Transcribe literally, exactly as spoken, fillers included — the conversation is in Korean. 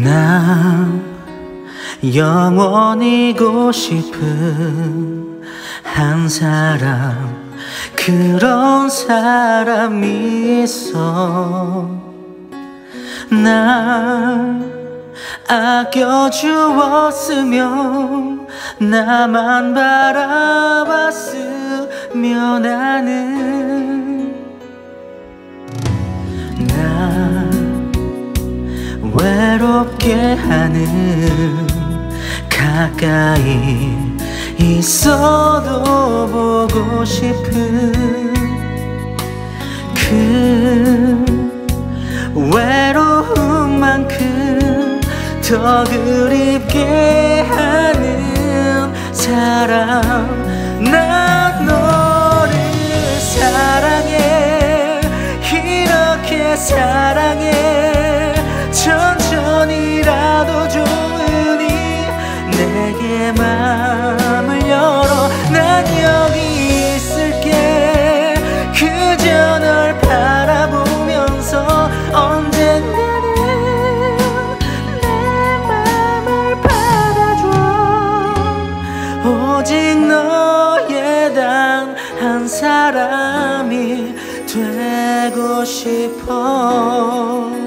난 영원이고 싶은 한 사람, 그런 사람이 있어. 날 아껴주었으면, 나만 바라봤으면 하는. 날 외롭게 하는, 가까이 있어도 보고 싶은 그 외로움만큼 더 그립게 하는 사람. 난 너를 사랑해, 이렇게 사랑해. 천천히라도 좋으니 내게 마음을 열어. 난 여기 있을게, 그저 널 바라보면서. 언젠가는 내 맘을 받아줘. 오직 너의 단 한 사람이 되고 싶어.